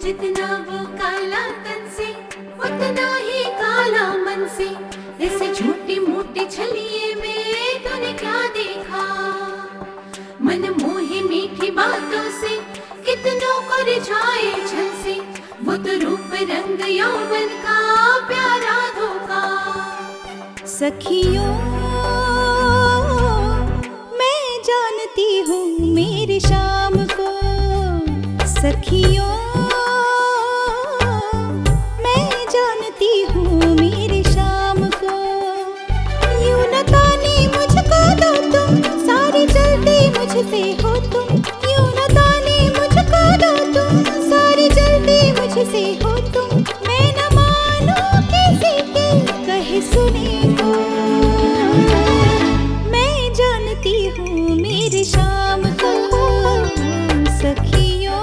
जितना वो काला तन से उतना ही काला मन से। ऐसे छोटे मोटे छलिए में तूने क्या देखा? मन मोहे मीठी बातों से कितनों को रिझाए छल से। वो तो रूप रंग यौवन का प्यारा धोखा। सखियों मैं जानती हूँ मेरी शाम को। सखियों मैं जानती हूँ मेरी शाम को। यूं न ताने मुझको दो तुम, सारी जल्दी मुझसे हो तुम। यूं न ताने मुझको दो तुम, सारी जल्दी मुझसे हो तुम। मैं न मानूं किसी के कहे सुने को। मैं जानती हूँ मेरी शाम को। सखियों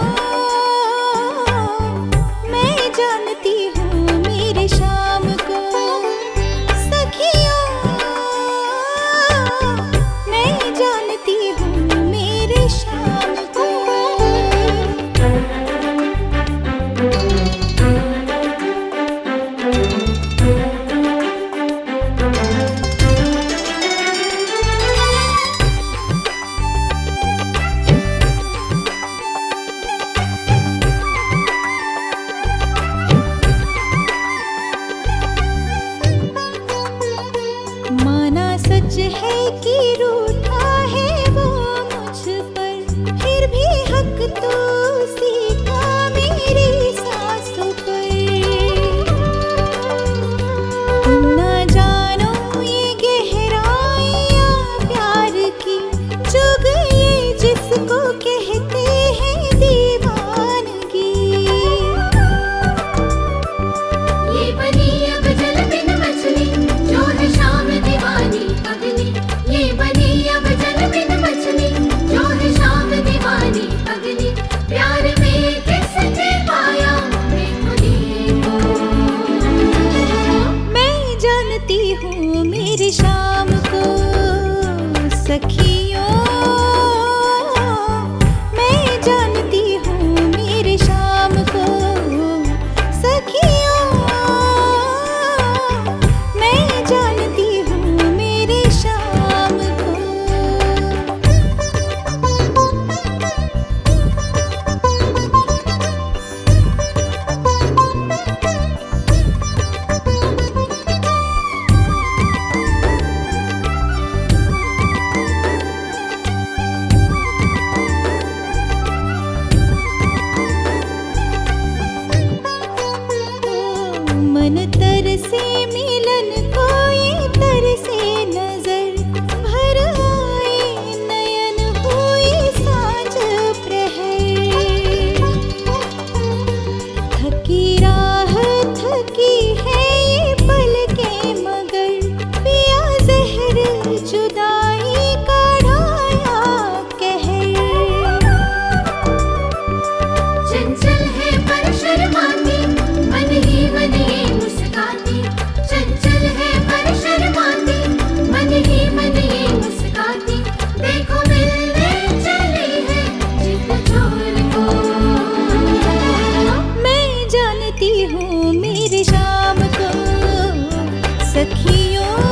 मैं जानती हूँ मेरी शाम को। सखियों मैं जानती हूँ मेरी शाम को। माना सच है कि रूठा है वो मुझ पर, फिर भी हक तो उसी का मेरी सांसों पर। तुम न जानो ये गहराइयाँ प्यार की, जुग ये जिसको कहते हैं दीवानगी। ये बनी अब जल बिन मछली जो है शाम दीवानी पगली। ये बनी अब जल बिन मछली जो है शाम दीवानी पगली। प्यार में किसने पाया मैं खुदी को। मैं जानती हूँ मेरी शाम को। सखियों मैं जानती हूँ मेरी शाम को। सखियों मैं जानती हूँ मेरी शाम को। मन तरसे मिलन को, ये तरसे नजर भर आए नयन हुई सांझ प्रहर। थकी राह थकी है ये पलकें मगर, पिया जहर जुदाई का ढाया कहर। चंचल है पर शर्माती मन ही मन ये मुस्काती। चंचल है पर शर्माती मन ही मन ये मुस्काती। देखो मिलने चली है जिद छोर को। मैं जानती हूँ मेरी शाम को। सखियों